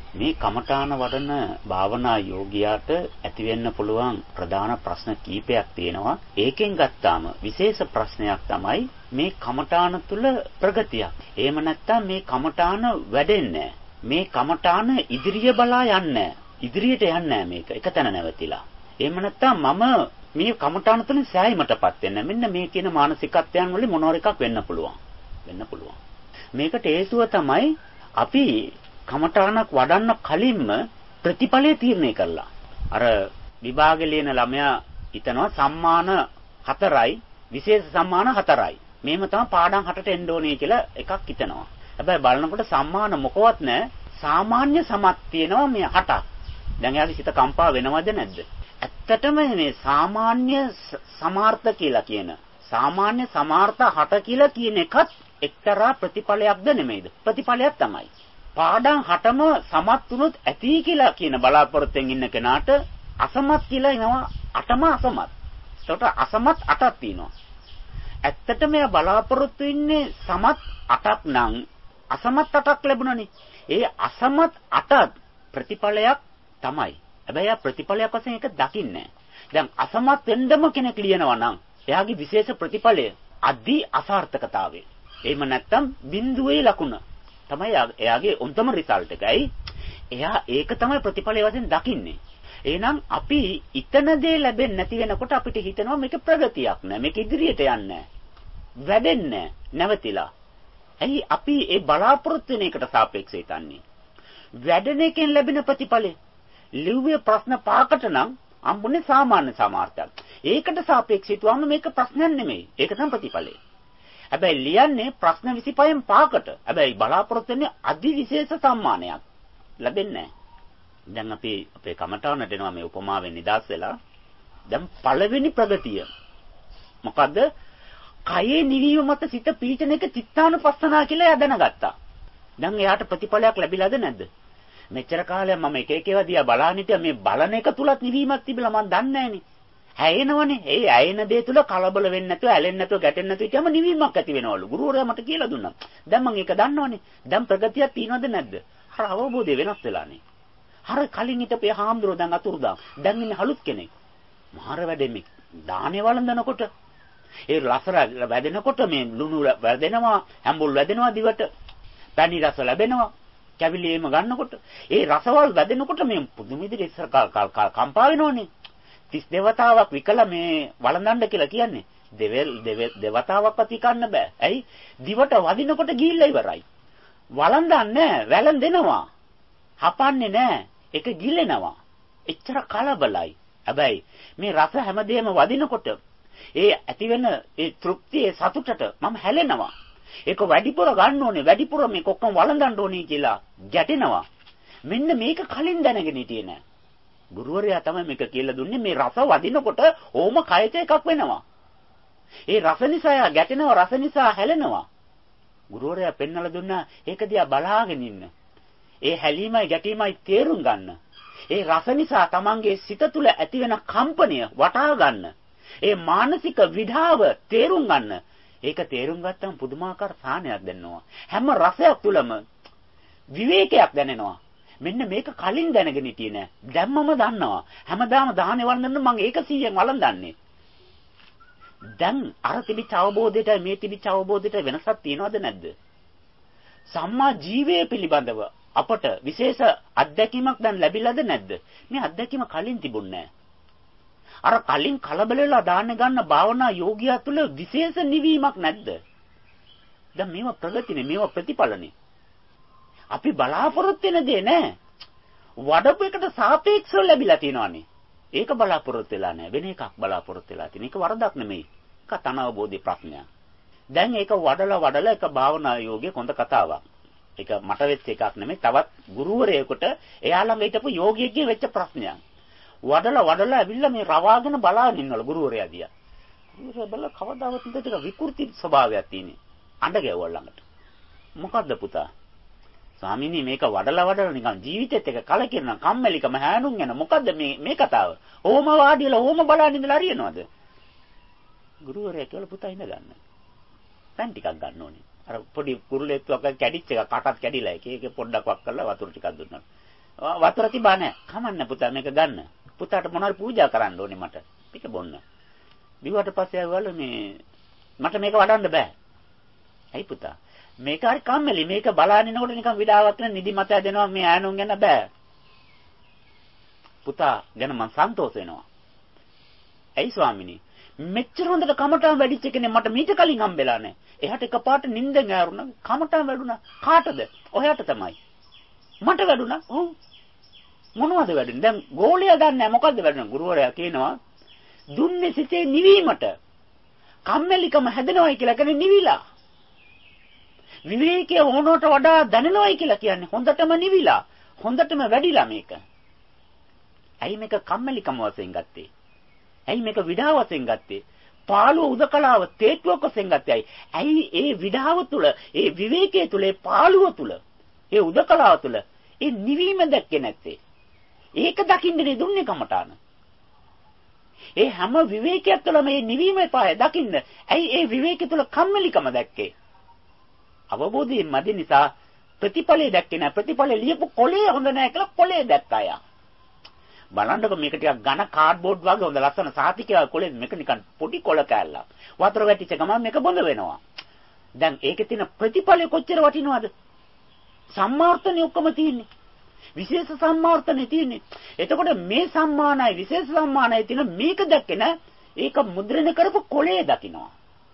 මේ කමඨාන වඩන භාවනා යෝගියාට ඇති වෙන්න පුළුවන් ප්‍රධාන ප්‍රශ්න කීපයක් තියෙනවා. ඒකෙන් ගත්තාම විශේෂ ප්‍රශ්නයක් තමයි මේ කමඨාන තුල ප්‍රගතියක්. එහෙම නැත්නම් මේ කමඨාන වැඩෙන්නේ මේ කමඨාන ඉදිරිය බලා යන්නේ ඉදිරියට යන්නේ මේක එකතැන නැවතිලා. එහෙම නැත්නම් මම මේ කමඨාන තුලින් සෑයීමටපත් වෙන්නේ. මෙන්න මේ කියන මානසිකත්වයන් වලින් මොනවාර එකක් වෙන්න පුළුවන්. මේකට හේතුව තමයි අපි කමඨානක් වඩන්න කලින්ම ප්‍රතිඵලය තීරණය කරලා. අර විභාගෙ ලියන ළමයා හිතනවා සම්මාන 4යි විශේෂ සම්මාන 4යි. මේව තමයි පාඩම් 8ට එන්න ඕනේ කියලා එකක් හිතනවා. හැබැයි බලනකොට සම්මාන මොකවත් නැහැ. සාමාන්‍ය සමත් තියෙනවා මේ 8ක්. දැන් එයාගේ සිත කම්පා වෙනවද නැද්ද? ඇත්තටම මේ සාමාන්‍ය සමාර්ථ කියලා කියන සාමාන්‍ය සමාර්ථ 8 කියලා කියන එකත් එක්තරා ප්‍රතිඵලයක්ද නෙමෙයිද? ප්‍රතිඵලයක් තමයි. පාඩම් 8ම සමත් වුණොත් ඇති කියලා කියන බලාපොරොත්තුෙන් ඉන්න කෙනාට අසමත් කියලා එනවා 8ම අසමත්. ඒකට අසමත් 8ක් තියෙනවා. ඇත්තටම එයා බලාපොරොත්තු ඉන්නේ සමත් 8ක් නම් අසමත් 8ක් ලැබුණනේ. ඒ අසමත් 8ත් ප්‍රතිඵලයක් තමයි. හැබැයි එයා ප්‍රතිඵලයක් වශයෙන් ඒක දකින්නේ නැහැ. දැන් අසමත් වෙන්නම කෙනෙක් ලියනවා නම් එයාගේ විශේෂ ප්‍රතිඵලය අදි අසාර්ථකතාවය. එහෙම නැත්නම් බිඳුවේ ලකුණ තමයි එයාගේ උන්තම රිසල්ට් එකයි. එයා ඒක තමයි ප්‍රතිඵලය වශයෙන් දකින්නේ. එහෙනම් අපි ඊතන දේ ලැබෙන්නේ නැති වෙනකොට අපිට හිතෙනවා මේක ප්‍රගතියක් නෑ. මේක ඉදිරියට යන්නේ නෑ. වැඩෙන්නේ නැවතිලා. ඇයි අපි ඒ බලාපොරොත්තු වෙන එකට සාපේක්ෂව හිතන්නේ? වැඩෙන එකෙන් ලැබෙන ප්‍රතිඵලය. ලිව්වේ ප්‍රශ්න 5කට නම් අම්බුනේ සාමාන්‍ය සමාර්ථයක්. ඒකට සාපේක්ෂව හිතුවම මේක ප්‍රශ්නයක් නෙමෙයි. ඒක තමයි ප්‍රතිඵලය. හැබැයි ලියන්නේ ප්‍රශ්න 25න් 5කට. හැබැයි බලාපොරොත්තු වෙන්නේ අධි විශේෂ සම්මානයක්. ලැබෙන්නේ නැහැ. දැන් අපි අපේ කමඨානට එනවා මේ උපමාවෙන් නිදාස් වෙලා. දැන් පළවෙනි ප්‍රගතිය. මොකද්ද? කයේ නිවීම මත සිත පීඩන එක චිත්තානුපස්සනා කියලා එයා දැනගත්තා. දැන් එයාට ප්‍රතිඵලයක් ලැබිලාද නැද්ද? මෙච්චර කාලයක් මම එක එක ඒවා දිහා බලන් හිටියා මේ බලන එක තුලත් නිවීමක් තිබිලා මම දන්නේ නැහනේ. ඇයෙනවනේ. ඒ ඇයෙන දේ තුල කලබල වෙන්නේ නැතුව, ඇලෙන්නේ නැතුව, ගැටෙන්නේ නැතුව හිටියම නිවීමක් ඇති වෙනවලු. ගුරුවරයා මට කියලා දුන්නා. දැන් මම ඒක දන්නවනේ. දැන් ප්‍රගතියක් තියෙනවද නැද්ද? අර අවබෝධය වෙනස් වෙලානේ. අර කලින් හිටපේ හාමුදුරුවෝ දැන් අතුරුදා. දැන් ඉන්නේ හලුත් කෙනෙක්. මාර වැඩෙන්නේ දානේ වළඳනකොට ඒ රස වැදෙනකොට මේ ලුණු වැදෙනවා, හැඹුල් වැදෙනවා දිවට. පැණි රස ලැබෙනවා. කැවිලියේම ගන්නකොට ඒ රසවල් වැදෙනකොට මේ පුදුම විදිහට ඉස්සර කම්පා වෙනවනේ. 30 දෙවතාවක් විකලා මේ වළඳන්න කියලා කියන්නේ. දෙවතාවක්වත් විකන්න බෑ. ඇයි? දිවට වදිනකොට ගිහිල්ලා ඉවරයි. වළඳන්නේ වැළඳෙනවා. හපන්නේ නෑ. ඒක ගිලෙනවා. එච්චර කලබලයි. හැබැයි මේ රස හැමදේම වදිනකොට ඒ ඇතිවෙන ඒ තෘප්තියේ සතුටට මම හැලෙනවා. ඒක වැඩිපුර ගන්න ඕනේ. වැඩිපුර මේක ඔක්කොම වළඳන්න ඕනේ කියලා ගැටෙනවා. මෙන්න මේක කලින් දැනගෙන හිටියේ නෑ. ගුරුවරයා තමයි මේක කියලා දුන්නේ. මේ රස වදිනකොට ඕම කයට එකක් වෙනවා. ඒ රස නිසා ගැටෙනවා, රස නිසා හැලෙනවා. ගුරුවරයා පෙන්වලා දුන්නා ඒක දිහා බලාගෙන ඉන්න. ඒ හැලීමයි ගැටීමයි තේරුම් ගන්න. ඒ රස නිසා Tamange සිත තුළ ඇතිවෙන කම්පනය වටහා ගන්න. ඒ මානසික විඩාව තේරුම් ගන්න. ඒක තේරුම් ගත්තම පුදුමාකාර සාහනයක් දැනෙනවා. හැම රසයක් තුළම විවේකයක් දැනෙනවා. මෙන්න මේක කලින් දැනගෙන හිටියේ නෑ. දැම්මම දන්නවා. හැමදාම දාහනේ වළඳන්න මම ඒක 100න් වළඳන්නේ. දැන් අර තිබිච්ච අවබෝධයට මේ තිබිච්ච අවබෝධයට වෙනසක් තියනවද නැද්ද? සම්මා ජීවය පිළිබඳව අපට විශේෂ අත්දැකීමක් දැන් ලැබිලාද නැද්ද? මේ අත්දැකීම කලින් තිබුණේ නෑ. අර කලින් කලබල වෙලා දාන්න ගන්න භාවනා යෝගියා තුළ විශේෂ නිවීමක් නැද්ද? දැන් මේවා ප්‍රගතිනේ, මේවා ප්‍රතිඵලනේ. අපි බලාපොරොත්තු වෙන දේ නෑ. වඩපු එකට සාපේක්ෂව ලැබිලා තියෙනවානේ. ඒක බලාපොරොත්තු වෙලා නෑ. වෙන එකක් බලාපොරොත්තු වෙලා තියෙන. ඒක වරදක් නෙමෙයි. ඒක තනවබෝධි ප්‍රඥා. දැන් ඒක වඩලා ඒක භාවනා යෝගයේ කොන්ද කතාවක්. ඒක මට වෙච්ච එකක් නෙමෙයි. තවත් ගුරුවරයෙකුට එයා ළඟ හිටපු යෝගියෙක්ගෙන් වෙච්ච ප්‍රශ්නයක්. වඩලා ඇවිල්ලා මේ රවාගෙන බලාගෙන ඉන්නවලු ගුරුවරයා දිහා. ගුරුවරයා බල කවදාවත් ටික විකෘති ස්වභාවයක් තියෙන්නේ. අඬ ගැවුවා ළඟට. මොකද්ද පුතා? ස්වාමීනි මේක වඩලා නිකන් ජීවිතෙත් එක කලකිරෙන කම්මැලිකම හැනුම් යන මොකද්ද මේ කතාව? ඕම වාඩිලා ඕම බලන් ඉඳලා හරියනවද? ගුරුවරයා කියලා පුතා ඉඳ ගන්න. පැන් ටිකක් ගන්න ඕනේ. අර පොඩි කුරුලෙත්තුවක් කැඩිච්ච එක කටත් කැඩිලා ඒක පොඩ්ඩක් වක් කරලා වතුර ටිකක් දුන්නා. වතුර තිබා නැහැ. කමන්න පුතා මේක ගන්න. පුතාට මොනවාරි පූජා කරන්න ඕනේ මට. මේක බොන්න. බිව්වට පස්සේ ආවලු මට මේක වඩන්න බෑ. ඇයි පුතා? මේක හරි කම්මැලි. මේක බලානිනකොට නිකන් විඩාවක් වෙන නිදි මත දෙනවා මේ ඈනුන් ගැන බෑ. පුතා ගැන මං සන්තෝෂ වෙනවා. ඇයි ස්වාමිනී? මෙච්චර හොඳට කමටාන් වැඩිච්ච කෙනෙක් මට මීට කලින් හම්බෙලා නැහැ. එහාට එකපාරට නිින්දෙන් ඇරුණා. කමටාන් වැඩුණා. කාටද? ඔයාට තමයි. මට වැඩුණා. ඔව්. මොනවද වැඩුණේ? දැන් ගෝලයා දන්නේ නැහැ මොකද්ද වැඩුණේ? ගුරුවරයා කියනවා දුන්නේ සිතේ නිවීමට. කම්මැලිකම හැදෙනවයි කියලා කියන්නේ නිවිලා. විවේකයේ ඕනකට වඩා දැනෙනවයි කියලා කියන්නේ හොඳටම නිවිලා. හොඳටම වැඩිලා මේක. ඇයි මේක කම්මැලිකම වශයෙන් ගත්තේ? ඇයි මේක විඩාව වශයෙන් ගත්තේ? පාළුව උදකලාව තේට්ටුවක් වශයෙන් ගත්තේ ඇයි? ඒ විඩාව තුල, ඒ විවේකයේ තුල, ඒ පාළුව තුල, ඒ උදකලාව තුල ඒ නිවීම දැක්කේ නැත්තේ. ඒක දකින්නේ දුන්නේ කමටාන. ඒ හැම විවේකයක් තුළ මේ නිවීමේ පාය දකින්න. ඇයි ඒ විවේකයේ තුල කම්මැලිකම දැක්කේ? අවබෝධයෙන් මැදි නිසා ප්‍රතිඵලය දැක්කේ නැහැ. ප්‍රතිඵලය ලියපු කොලේ හොඳ නැහැ කියලා කොලේ දැක්කා යා. බලන්නකො මේක ටිකක් ඝන කාඩ්බෝඩ් වගේ හොඳ ලස්සන සාතිකය කොලේ මේක නිකන් පොඩි කොල කෑල්ලක්. වතුර වැටිච්ච ගමන් මේක බොඳ වෙනවා. දැන් ඒකේ තියෙන ප්‍රතිඵලය කොච්චර වටිනවද? සම්මාර්ථනේ ඔක්කොම තියෙන්නේ. විශේෂ සම්මාර්ථනේ තියෙන්නේ. එතකොට මේ සම්මානයි විශේෂ සම්මානයි තියෙන මේක දැක්කේ නෑ. ඒක මුද්‍රණය කරපු කොලේ දකින්නවා.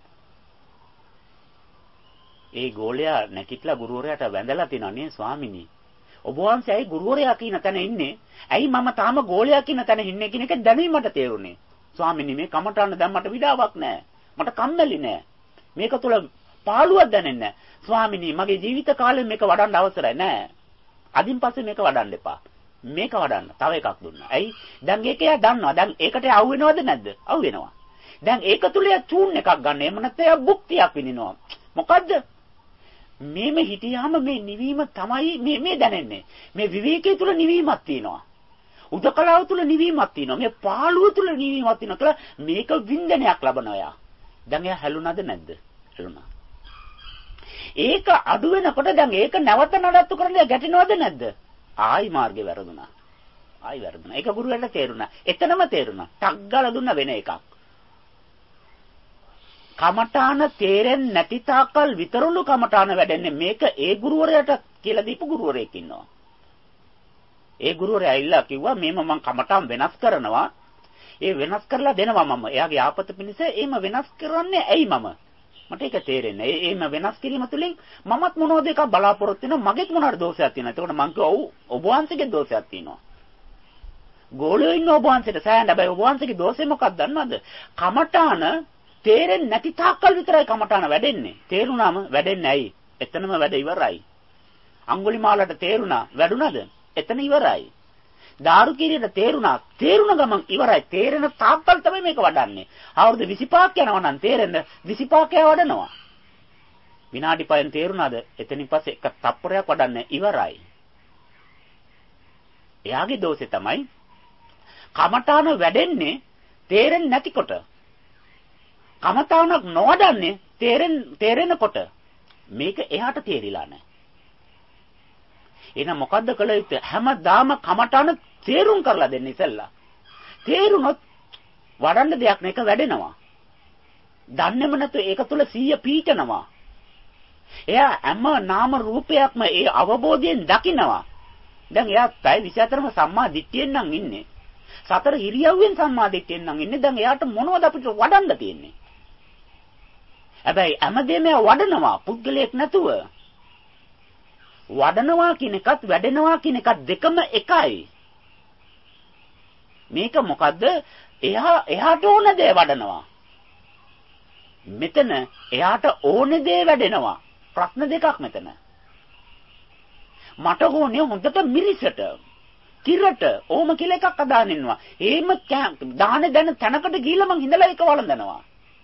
ඒ ගෝලයා නැකිట్లా ගුරුවරයාට වැඳලා තිනා නේ ස්වාමිනී. ඔබ වහන්සේ ඇයි ගුරුවරයා කියන තැන ඉන්නේ? ඇයි මම තාම ගෝලයා කියන තැන ඉන්නේ කියන එක දැනීමට තේරුනේ. ස්වාමිනී මේ කමටහන දැන් මට විඩාවක් නෑ. මට කම්මැලි නෑ. මේක තුල පාළුවක් දැනෙන්නේ නෑ. ස්වාමිනී මගේ ජීවිත කාලෙ මේක වඩන්න අවසරයි නෑ. අදින් පස්සේ මේක වඩන්න එපා. මේක වඩන්න. තව එකක් දුන්නා. ඇයි? දැන් ඒක එයා දන්නවා. දැන් ඒකට අවු වෙනවද නැද්ද? අවු වෙනවා. දැන් ඒක තුල එයා චූන් එකක් ගන්න. එහෙම නැත්නම් එයා භුක්තියක් විඳිනවා. මොකද්ද? මේම හිටියාම මේ නිවීම තමයි මේ දැනෙන්නේ. මේ විවේකයේ තුල නිවීමක් තියෙනවා. උදකලාව තුල නිවීමක් තියෙනවා. මේ පාළුව තුල නිවීමක් තියෙනවා කියලා මේක වින්දනයක් ලබනවා යා. දැන් එයා හැලුණාද නැද්ද? හැලුණා. ඒක අඩු වෙනකොට දැන් ඒක නැවත නඩත්තු කරන්න ගැටෙනවද නැද්ද? ආයි මාර්ගේ වැරදුනා. ආයි වැරදුනා. ඒක ගුරුවරයාට තේරුණා. එතනම තේරුණා. ටක් ගාලා දුන්න වෙන එකක්. කමඨාන තේරෙන්නේ නැති තාක්කල් විතරලු කමඨාන වැඩෙන්නේ. මේක ඒ ගුරුවරයාට කියලා දීපු ගුරුවරයෙක් ඉන්නවා. ඒ ගුරුවරයා ඇවිල්ලා කිව්වා මේම මම කමඨාන් වෙනස් කරනවා. ඒ වෙනස් කරලා දෙනවා මම. එයාගේ ආපත පිණිස එහෙම වෙනස් කරන්නේ ඇයි මම? මට ඒක තේරෙන්නේ. එහෙම වෙනස් කිරීම තුළින් මමත් මොනවද එකක් බලාපොරොත්තු වෙනවා. මගේත් මොනවාරි දෝෂයක් තියෙනවා. එතකොට මං කිව්වා ඔව් ඔබ වහන්සේගේ දෝෂයක් තියෙනවා. ගෝලියෝ ඉන්න ඔබ වහන්සේට සෑහෙන. හැබැයි ඔබ වහන්සේගේ දෝෂේ මොකක්ද දන්නවද? කමඨාන තේරෙන්නේ නැති තාක්කල් විතරයි කමඨාන වැඩෙන්නේ. තේරුණාම වැඩෙන්නේ ඇයි? එතනම වැඩ ඉවරයි. අඟුලිමාලට තේරුණා වැඩුණාද? එතන ඉවරයි. දාරුකීරියට තේරුණා තේරුණ ගමන් ඉවරයි. තේරෙන තාක්කල් තමයි මේක වඩන්නේ. අවුරුදු 25ක් යනවා නම් තේරෙන්න 25ක් වඩනවා. විනාඩි 5න් තේරුණාද? එතනින් පස්සේ එක තප්පරයක් වඩන්නේ ඉවරයි. එයාගේ දෝෂේ තමයි කමඨාන වැඩෙන්නේ තේරෙන්නේ නැතිකොට. කමඨානක් නොවඩන්නේ තේරෙනකොට. මේක එයාට තේරිලා නැහැ. එහෙනම් මොකද්ද කළ යුත්තේ? හැමදාම කමඨාන තේරුම් කරලා දෙන්න ඉතින්ලා. තේරුනොත් වඩන්න දෙයක් නේක වැඩෙනවා. දන්නේම නැතු ඒක තුල 100 පීඨනවා. එයා හැම නාම රූපයක්ම ඒ අවබෝධයෙන් දකිනවා. දැන් එයා පැය 24ම සම්මා දිට්ඨියෙන් නම් ඉන්නේ. සතර ඉරියව්වෙන් සම්මා දිට්ඨියෙන් නම් ඉන්නේ. දැන් එයාට මොනවද අපිට වඩන්න තියෙන්නේ? හැබැයි හැමදේම වඩනවා පුද්ගලයෙක් නැතුව. වඩනවා කියන එකත් වැඩෙනවා කියන එකත් දෙකම එකයි. මේක මොකද්ද? එයාට ඕන දේ වඩනවා. මෙතන එයාට ඕන දේ වැඩෙනවා. ප්‍රශ්න දෙකක් මෙතන. මට ඕනේ හොඳට මිරිසට, කිරට, ඕම කියලා එකක් අදාගෙන ඉන්නවා. එහෙම දානේ දැන තැනකට ගිහිල්ලා මං හිඳලා ඒක වළඳනවා.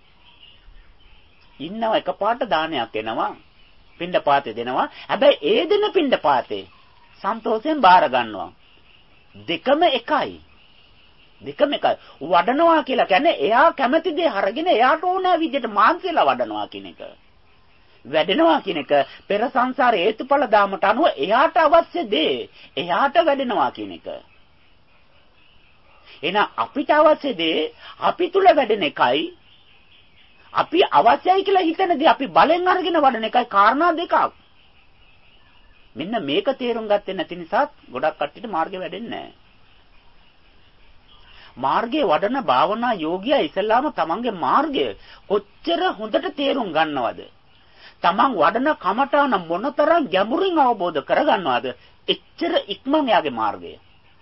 ඉන්නව එකපාරට දානයක් එනවා. පින්ඩපාතේ දෙනවා. හැබැයි ඒ දෙන පින්ඩපාතේ සන්තෝෂයෙන් බාර ගන්නවා. දෙකම එකයි. දෙකම එකයි. වඩනවා කියලා කියන්නේ එයා කැමති දේ අරගෙන එයාට ඕන විදිහට මාන්සියලා වඩනවා කියන එක. වැඩෙනවා කියන එක පෙර සංසාර හේතුඵල ධාමට අනුව එයාට අවශ්‍ය දේ එයාට වැඩෙනවා කියන එක. එහෙනම් අපිට අවශ්‍ය දේ අපි තුල වැඩෙන එකයි අපි අවශ්‍යයි කියලා හිතන දේ අපි බලෙන් අරගෙන වඩන එකයි කාරණා දෙකක්. මෙන්න මේක තේරුම් ගත්තේ නැති නිසා ගොඩක් කට්ටියට මාර්ගය වැඩෙන්නේ නැහැ. මාර්ගයේ වඩන භාවනා යෝගියා ඉස්සෙල්ලාම තමන්ගේ මාර්ගය කොච්චර හොඳට තේරුම් ගන්නවද? තමන් වඩන කමඨාන මොනතරම් ගැඹුරින් අවබෝධ කරගන්නවද? එච්චර ඉක්මන් යාගේ මාර්ගය.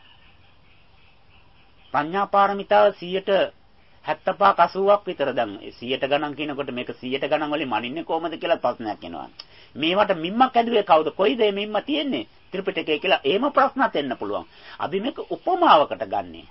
ප්‍රඥා පාරමිතාව 75ක් 80ක් විතර දැන් 100ට ගණන් කියනකොට මේක 100ට ගණන් වලින් මනින්නේ කොහමද කියලා ප්‍රශ්නයක් එනවා. මේවට මිම්මක් ඇදුවේ කවුද? කොයිද මේ මිම්ම තියෙන්නේ? ත්‍රිපිටකය කියලා එහෙම ප්‍රශ්නත් එන්න පුළුවන්. අපි මේක උපමාවකට ගන්නෙ.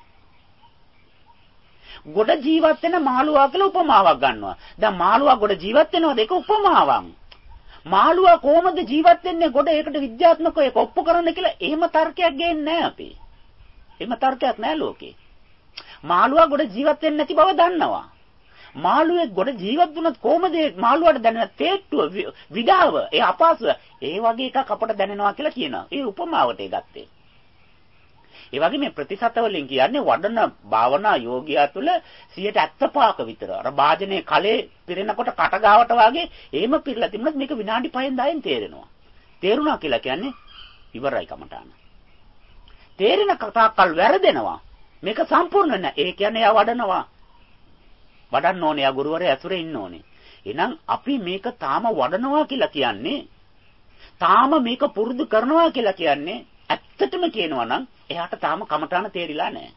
ගොඩ ජීවත් වෙන මාළුවා කියලා උපමාවක් ගන්නවා. දැන් මාළුවා ගොඩ ජීවත් වෙනවද? ඒක උපමාවක්. මාළුවා කොහොමද ජීවත් වෙන්නේ ගොඩ? ඒකට විද්‍යාත්මකව ඒක ඔප්පු කරන්න කියලා එහෙම තර්කයක් ගේන්නේ නැහැ අපි. එහෙම තර්කයක් නැහැ ලෝකේ. මාළුවා ගොඩ ජීවත් වෙන්නේ නැති බව දන්නවා. මාළුවේ ගොඩ ජීවත් වුණත් කොහොමද මාළුවාට දැනෙන තේට්ටුව විඩාව ඒ අපහසුව ඒ වගේ එකක් අපට දැනෙනවා කියලා කියනවා. ඒ උපමාවට ඒ ගත්තේ. ඒ වගේ මේ ප්‍රතිශත වලින් කියන්නේ වඩන භාවනා යෝගියා තුළ 75ක විතර අර වාජනේ කලේ පිරෙනකොට කට ගාවට වගේ එහෙම පිරලා තිබුණත් මේක විනාඩි 5න් 10න් තේරෙනවා. තේරුණා කියලා කියන්නේ ඉවරයි කමටාන. තේරෙන කතාකල් වැරදෙනවා. මේක සම්පූර්ණ නැහැ. ඒ කියන්නේ යා වඩනවා. වඩන්න ඕනේ. යා ගුරුවරයා ඇසුරේ ඉන්න ඕනේ. එහෙනම් අපි මේක තාම වඩනවා කියලා කියන්නේ තාම මේක පුරුදු කරනවා කියලා කියන්නේ ඇත්තටම කියනවා නම් එයාට තාම කමඨාන තේරිලා නැහැ.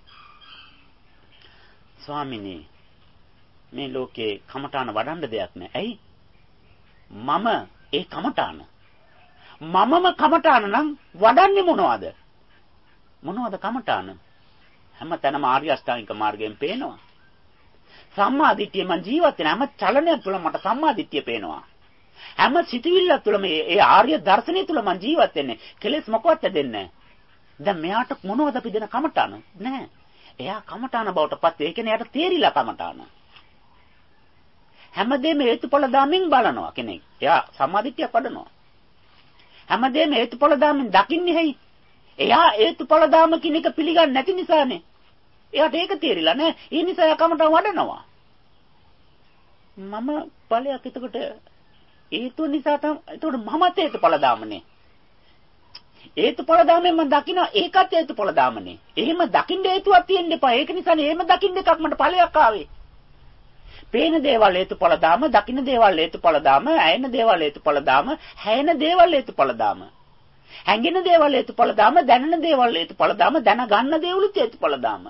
ස්වාමිනේ මේ ලෝකේ කමඨාන වඩන්න දෙයක් නැහැ. ඇයි? මම ඒ කමඨාන මමම කමඨාන නම් වඩන්නේ මොනවද? මොනවද කමඨාන? හැමතැනම ආර්ය අෂ්ටාංගික මාර්ගයෙන් පේනවා. සම්මා දිට්ඨිය මං ජීවත් වෙන හැම චලනයක් තුළ මට සම්මා දිට්ඨිය පේනවා. හැම සිතුවිල්ලක් තුළ මේ ආර්ය දර්ශනය තුළ මං ජීවත් වෙන්නේ. කෙලෙස් මොකවත් දෙන්නේ නැහැ. දැන් මෙයාට මොනවද අපි දෙන කමඨාන? නැහැ. එයා කමඨාන බවට පත් වෙයි. ඒ කියන්නේ එයාට තේරිලා කමඨාන. හැමදේම හේතුඵල දාමින් බලනවා කෙනෙක්. එයා සම්මාදිට්ඨියක් වඩනවා. හැමදේම හේතුඵල දාමින් දකින්නේ ඇයි? එයා හේතුඵල දාම කියන එක පිළිගන්නේ නැති නිසානේ. එයාට ඒක තේරිලා නැහැ. ඒ නිසා එයා කමඨාන වඩනවා. මම ඵලයක් එතකොට හේතු නිසා තමයි. එතකොට මමත් හේතුඵල දාමනේ. හේතුඵල දාමෙන් මම දකිනවා ඒකත් හේතුඵල දාමනේ. එහෙම දකින්න හේතුවක් තියෙන්න එපා. ඒක නිසානේ එහෙම දකින්න එකක් මට ඵලයක් ආවේ. පේන දේවල් හේතුඵල දාම, දකින්න දේවල් හේතුඵල දාම, ඇයෙන දේවල් හේතුඵල දාම, හැයෙන දේවල් හේතුඵල දාම. හැඟෙන දේවල් හේතුඵල දාම, දැනෙන දේවල් හේතුඵල දාම, දැනගන්න දේවලුත් හේතුඵල දාම.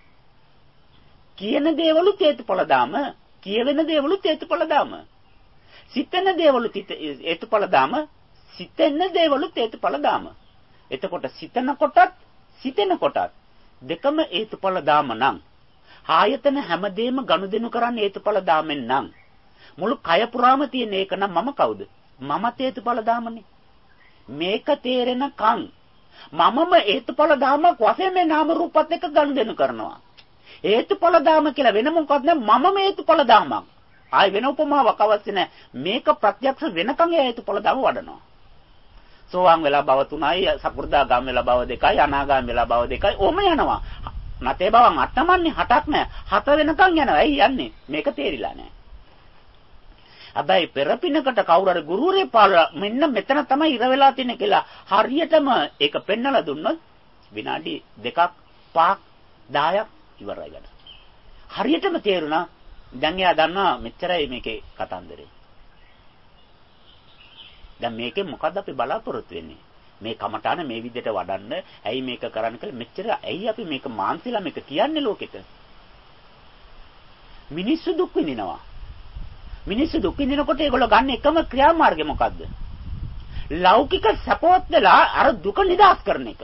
කියන දේවලුත් හේතුඵල දාම, කියවෙන දේවලුත් හේතුඵල දාම. සිතන දේවලුත් හේතුඵල දාම, සිතෙන දේවලුත් හේතුඵල දාම. එතකොට සිතන කොටත් සිතෙන කොටත් දෙකම හේතුඵල දාම නම් ආයතන හැමදේම ගනුදෙනු කරන්නේ හේතුඵල දාමෙන් නම් මුළු කය පුරාම තියෙන එක නම් මම කවුද? මමත් හේතුඵල දාමනේ. මේක තේරෙනකන් මමම හේතුඵල දාමක් වශයෙන් මේ නාම රූපත් එක්ක ගනුදෙනු කරනවා. හේතුඵල දාම කියලා වෙන මොකක්ද නැහැ. මමම හේතුඵල දාමක්. ආයි වෙන උපමාවක් අවශ්‍ය නැහැ. මේක ප්‍රත්‍යක්ෂ වෙනකන් හේතුඵල දාම වඩනවා. සෝවාන් වෙලා භව 3යි, සකෘදාගාම වෙලා භව 2යි, අනාගාම වෙලා භව 2යි. ඔහම යනවා. නැතේ බවන් 8මන්නේ 8ක් නෑ. 7 වෙනකන් යනවා. ඇයි යන්නේ? මේක තේරිලා නෑ. හැබැයි පෙරපිනකට කවුරු හරි ගුරුවරයෙක් පාලා මෙන්න මෙතන තමයි ඉර වෙලා තියෙන්නේ කියලා හරියටම ඒක පෙන්නලා දුන්නොත් විනාඩි 2ක් 5ක් 10ක් ඉවරයි ගන්න. හරියටම තේරුණා. දැන් එයා දන්නවා මෙච්චරයි මේකේ කතන්දරේ. දැන් මේකෙන් මොකද්ද අපි බලාපොරොත්තු වෙන්නේ? මේ කමඨාන මේ විදිහට වඩන්න ඇයි මේක කරන්න කියලා මෙච්චර ඇයි අපි මේක මාන්සිලා මේක කියන්නේ ලෝකෙට? මිනිස්සු දුක් විඳිනවා. මිනිස්සු දුක් විඳිනකොට ඒගොල්ලෝ ගන්න එකම ක්‍රියාමාර්ගය මොකද්ද? ලෞකික සපෝත් වෙලා අර දුක නිදහස් කරන එක.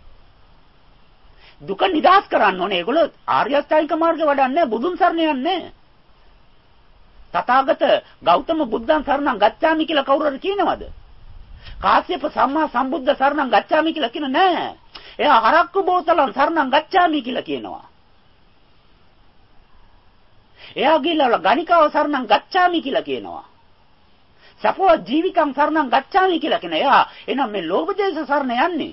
දුක නිදහස් කරන්න ඕනේ. ඒගොල්ලෝ ආර්ය අෂ්ටාංගික මාර්ගය වඩන්නේ බුදුන් සරණ යන්නේ. තථාගත ගෞතම බුද්ධං සරණං ගච්ඡාමි කියලා කවුරු හරි කියනවද? කාශ්‍යප සම්මා සම්බුද්ධ සරණං ගච්ඡාමි කියලා කියන නෑ. එයා හරක්කු බෝතලන් සරණං ගච්ඡාමි කියලා කියනවා. එයා ගිහලා ගණිකාව සරණං ගච්ඡාමි කියලා කියනවා. සපෝ ජීවිකං සරණං ගච්ඡාමි කියලා කියන එයා එහෙනම් මේ ලෝභ දේශ සරණ යන්නේ.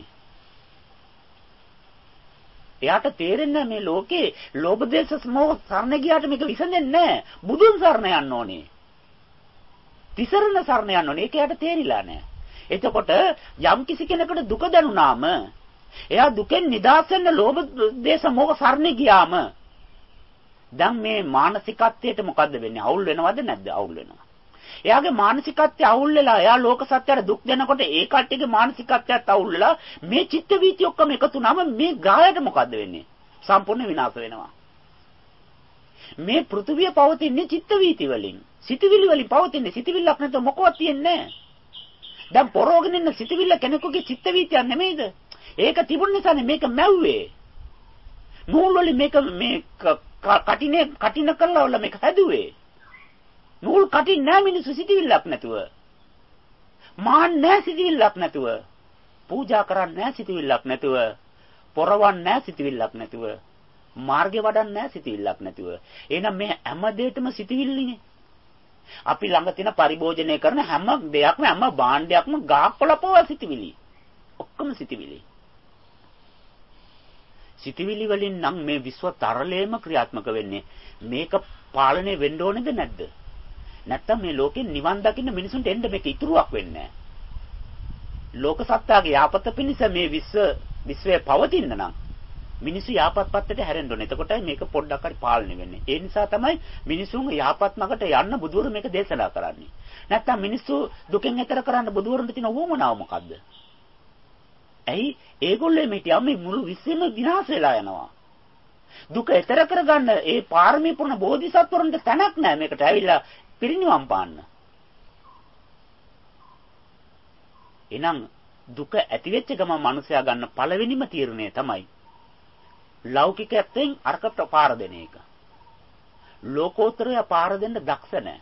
එයාට තේරෙන්නේ මේ ලෝකේ ලෝභ දේශ මොහ සරණ ගියාට මේක විසඳෙන්නේ නැහැ. බුදුන් සරණ යන්න ඕනේ. තිසරණ සරණ යන්න ඕනේ. ඒක එයාට තේරිලා නැහැ. එතකොට යම් කිසි කෙනෙකුට දුක දැනුණාම එයා දුකෙන් නිදහස් වෙන්න ලෝභ දේශ මොහ සරණ ගියාම දැන් මේ මානසිකත්වයට මොකද්ද වෙන්නේ? අවුල් වෙනවද නැද්ද? අවුල් වෙනවා. එයාගේ මානසිකත්වය අවුල් වෙලා එයා ලෝක සත්‍යයට දුක් දෙනකොට ඒ කට්ටියගේ මානසිකත්වයත් අවුල් වෙලා මේ චිත්ත වීති ඔක්කොම එකතු වුනම මේ ග්‍රහයට මොකද්ද වෙන්නේ? සම්පූර්ණ විනාශ වෙනවා. මේ පෘථිවිය පවතින්නේ චිත්ත වීති වලින්. සිතවිලි වලින් පවතින්නේ. සිතවිල්ලක් නැතුව මොකවත් තියෙන්නේ නැහැ. දැන් පොරෝගෙන ඉන්න සිතවිල්ල කෙනෙකුගේ චිත්ත වීතියක් නෙමෙයිද? ඒක තිබුණ නිසානේ මේක මැව්වේ. නූල් වලින් මේ කටින කරලා වල මේක හැදුවේ. නූල් කටින් නෑ මිනිස්සු සිතවිල්ලක් නැතුව. මාන් නෑ සිතවිල්ලක් නැතුව. පූජා කරන්නේ නෑ සිතවිල්ලක් නැතුව. පොරවන්නේ නෑ සිතවිල්ලක් නැතුව. මාර්ගේ වඩන්නේ නෑ සිතවිල්ලක් නැතුව. එහෙනම් මේ හැම දෙයකම සිතවිල්ලිනේ. අපි ළඟ තියෙන පරිභෝජනය කරන හැම දෙයක්ම හැම භාණ්ඩයක්ම ගාක්කොලපව සිතවිලි. ඔක්කොම සිතවිලි. සිතවිලි වලින් නම් මේ විශ්ව තරලයේම ක්‍රියාත්මක වෙන්නේ. මේක පාලනය වෙන්න ඕනේද නැද්ද? නැත්තම් මේ ලෝකෙන් නිවන් දකින්න මිනිසුන්ට එන්න මේක ඉතුරුවක් වෙන්නේ නැහැ. ලෝක සත්‍යයේ යාපත පිණිස මේ විශ්වය පවතින නම් මිනිස්සු යාපත් පැත්තට හැරෙන්න ඕනේ. එතකොටයි මේක පොඩ්ඩක් හරි පාලනය වෙන්නේ. ඒ නිසා තමයි මිනිසුන් යාපත් මගට යන්න බුදුවරු මේක දේශනා කරන්නේ. නැත්තම් මිනිස්සු දුකෙන් එතර කරන්න බුදුවරුන්ට තියෙන උවමනාව මොකද්ද? ඇයි ඒගොල්ලෝ මේක යන්නේ මුළු විශ්වෙම විනාශ වෙලා යනවා. දුක එතර කරගන්න ඒ පාරමී පුරන බෝධිසත්වරුන්ට තැනක් නැහැ මේකට ඇවිල්ලා පිරිනිවන් පාන්න. එහෙනම් දුක ඇති වෙච්ච ගමන් මනුස්සයා ගන්න පළවෙනිම තීරණය තමයි ලෞකිකයෙන් අරකට පාර දෙන එක. ලෝකෝත්තරය පාර දෙන්න දක්ෂ නැහැ.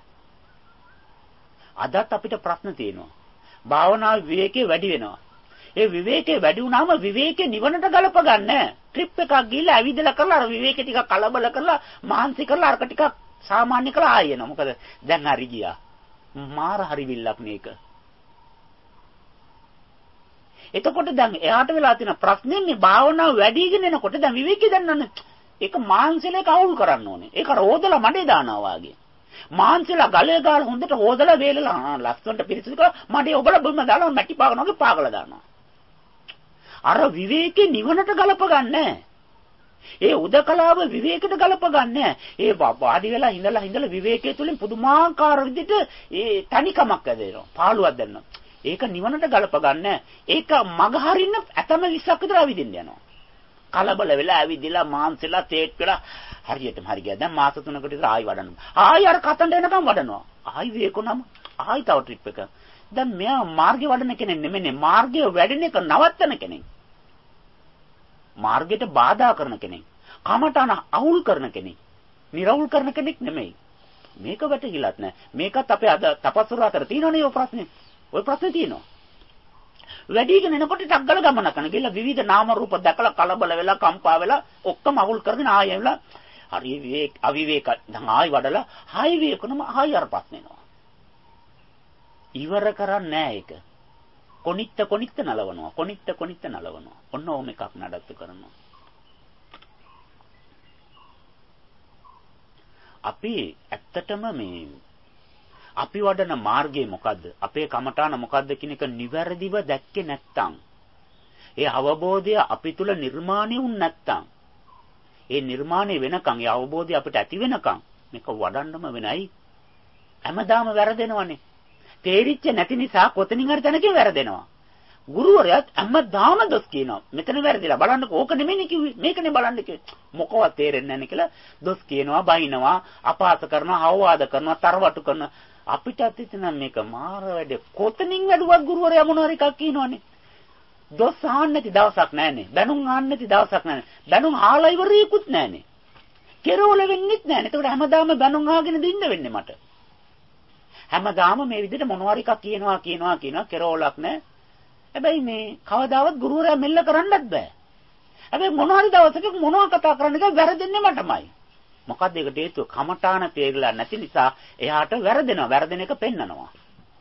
අදත් අපිට ප්‍රශ්න තියෙනවා. භාවනා විවේකයේ වැඩි වෙනවා. ඒ විවේකයේ වැඩි වුණාම විවේකේ නිවනට ගලප ගන්න. ට්‍රිප් එකක් ගිහලා ඇවිදලා කරලා අර විවේකේ ටික කලබල කරලා මහන්සි කරලා අරක ටිකක් සාමාන්‍ය කරලා ආයෙනවා. මොකද දැන් හරි ගියා. මාර හරි විල්ලක් මේක. එතකොට දැන් එයාට වෙලා තියෙන ප්‍රශ්නේ මේ භාවනාව වැඩිගෙන එනකොට දැන් විවේකී දන්නන්නේ. ඒක මාංශලයක අවුල් කරන්න ඕනේ. ඒක රෝදලා මඩේ දානවා වගේ. මාංශලා ගලේ ගාලා හොඳට හොදලා වේලලා ලස්සනට පිරිසිදු කරලා මඩේ ඔබලා බොම්ම දාලා මැටි පාගනවා වගේ පාගලා දානවා. අර විවේකේ නිවනට ගලප ගන්නෑ. ඒ උදකලාව විවේකයට ගලප ගන්නෑ. ඒ වාඩි වෙලා ඉඳලා විවේකයේ තුලින් පුදුමාකාර විදිහට ඒ තනිකමක් ඇදෙනවා. පාළුවක් දැනෙනවා. ඒක නිවනට ගලප ගන්නෑ. ඒක මග හරින්න ඇතම 20ක් විතර ඇවිදින්න යනවා. කලබල වෙලා ඇවිදිලා මාංශලා තේට් වෙලා හරියටම හරි ගියා. දැන් මාස 3කට විතර ආයි වඩනවා. ආයි අර කතන්ඩ එනකම් වඩනවා. ආයි වේකොනම ආයි තව ට්‍රිප් එක. දැන් මෙයා මාර්ගේ වඩන කෙනෙක් නෙමෙයි. මාර්ගයේ වැඩෙන එක නවත්තන කෙනෙක්. මාර්ගයට බාධා කරන කෙනෙක්. කමටන අවුල් කරන කෙනෙක්. නිර්වුල් කරන කෙනෙක් නෙමෙයි. මේක වැටහිලත් නෑ. මේකත් අපේ අද තපස්වර අතර තියෙනවනේ ඔය ප්‍රශ්නේ. ඔය ප්‍රශ්නේ තියෙනවා. වැඩිගෙන එනකොට ටක් ගාලා ගමන කරන. ගිහලා විවිධ නාම රූප දැකලා කලබල වෙලා කම්පා වෙලා ඔක්කොම අවුල් කරගෙන ආයෙ වෙලා හරි විවේක අවිවේක දැන් ආයෙ වඩලා ආයෙ විවේකනම ආයෙ අර ප්‍රශ්න එනවා. ඉවර කරන්නේ නෑ ඒක. කොනිත්ත නලවනවා. කොනිත්ත නලවනවා. ඔන්න ඕම එකක් නඩත්තු කරනවා. අපි ඇත්තටම මේ අපි වඩන මාර්ගය මොකද්ද? අපේ කමඨාන මොකද්ද කියන එක නිවැරදිව දැක්කේ නැත්නම් ඒ අවබෝධය අපි තුල නිර්මාණය වුනේ නැත්නම් ඒ නිර්මාණය වෙනකන් ඒ අවබෝධය අපිට ඇති වෙනකන් මේක වඩන්නම වෙනයි. හැමදාම වැරදෙනවනේ. තේරිච්ච නැති නිසා කොතනින් හරි තැනකින් වැරදෙනවා. ගුරුවරයාත් හැමදාම දොස් කියනවා. මෙතන වැරදිලා බලන්නකෝ. ඕක නෙමෙයි කිව්වේ. මේකනේ බලන්න කිව්වේ. මොකවත් තේරෙන්නේ නැහැ කියලා දොස් කියනවා, බයිනවා, අපහාස කරනවා, අවවාද කරනවා, තරවටු කරනවා. අපිට හිතෙන මේක මාර වැඩේ. කොතනින් වැඩුවත් ගුරුවරයා මොනවා හරි එකක් කියනවනේ. දොස් අහන්න නැති දවසක් නැහැනේ. බැනුම් අහන්න නැති දවසක් නැහැනේ. බැනුම් ආලා ඉවරයකුත් නැහැනේ. කෙරවල වෙන්නෙත් නැහැනේ. ඒකට හැමදාම බැනුම් අහගෙන දින්න වෙන්නේ මට. හැමදාම මේ විදිහට මොනවා හරි එකක් කියනවා කෙරවලක් නැහැ. හැබැයි මේ කවදාවත් ගුරුවරයා මෙල්ල කරන්නත් බෑ. හැබැයි මොනවා හරි දවසක මොනවා කතා කරන්න එක වැරදෙන්නේ මටමයි. මොකද්ද ඒකට හේතුව? කමඨාන තේරිලා නැති නිසා එයාට වැරදෙනවා. වැරදෙන එක පෙන්නනවා.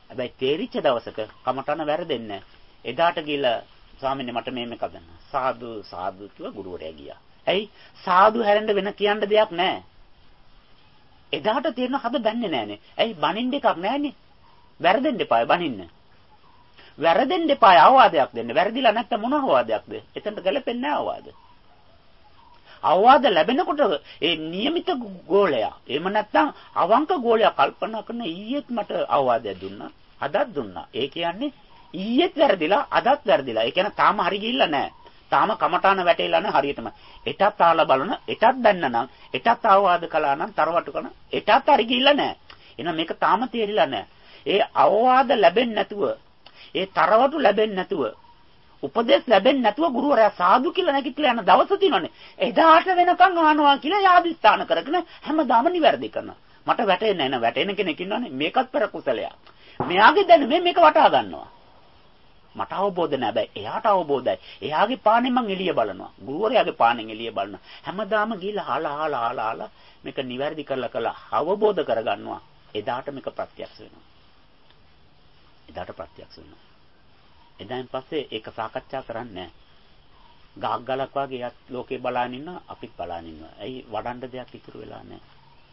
හැබැයි තේරිච්ච දවසක කමටන වැරදෙන්නේ එදාට ගිහලා ස්වාමීන් මට මේක ගන්න. සාදු සාදු කිව්ව ගුරුවරයා ගියා. ඇයි? සාදු හැරෙන්න වෙන කියන්න දෙයක් නැහැ. එදාට තේරෙන හද බැන්නේ නැහනේ. ඇයි බනින්න එකක් නැහනේ. වැරදෙන්න එපා බනින්න. වැරදෙන්න එපා අවවාදයක් දෙන්න. වැරදිලා නැත්තම් මොන අවවාදයක්ද? එතනට ගැලපෙන්නේ නැහැ අවවාද. අවවාද ලැබෙනකොට ඒ નિયમિત ගෝලයා එහෙම නැත්තම් අවංක ගෝලයා කල්පනා කරන ඊයේත් මට අවවාදයක් දුන්නා. අදත් දුන්නා. ඒ කියන්නේ ඊයේත් වැරදිලා අදත් වැරදිලා. ඒ කියන්නේ තාම හරි ගිහිල්ලා නැහැ. තාම කමඨාන වැටෙලා නැහැ හරියටම. එටත් ආලා බලන, එටත් දන්න නම්, එටත් අවවාද කළා නම් තරවටු කරන, එටත් හරි ගිහිල්ලා නැහැ. එහෙනම් මේක තාම තේරිලා නැහැ. ඒ අවවාද ලැබෙන්නේ නැතුව, ඒ තරවටු ලැබෙන්නේ නැතුව, උපදේශ ලැබෙන්නේ නැතුව ගුරුවරයා සාදු කියලා නැගිටලා යන දවස තියෙනනේ. එදාට වෙනකන් ආනවා කියලා යාදිස්ථාන කරගෙන හැමදාම නිවැරදි කරනවා. මට වැටෙන්නේ නැහැ. වැටෙන කෙනෙක් ඉන්නවනේ. මේකත් පෙර කුසලයක්. මෙයාගේ දැනුමේ මේක වටහා ගන්නවා. මට අවබෝධ නැහැ. හැබැයි එයාට අවබෝධයි. එයාගේ පානෙන් මං එළිය බලනවා. ගුරුවරයාගේ පානෙන් එළිය බලනවා. හැමදාම ගිහලා ආලා මේක නිවැරදි කරලා අවබෝධ කරගන්නවා. එදාට මේක ප්‍රත්‍යක්ෂ වෙනවා. එදාට ප්‍රත්‍යක්ෂ වෙනවා. එදායින් පස්සේ ඒක සාකච්ඡා කරන්නේ නැහැ. ගහක් ගලක් වගේ යත් ලෝකේ බලන ඉන්නවා අපිත් බලන ඉන්නවා. ඇයි වඩන්න දෙයක් ඉතුරු වෙලා නැහැ.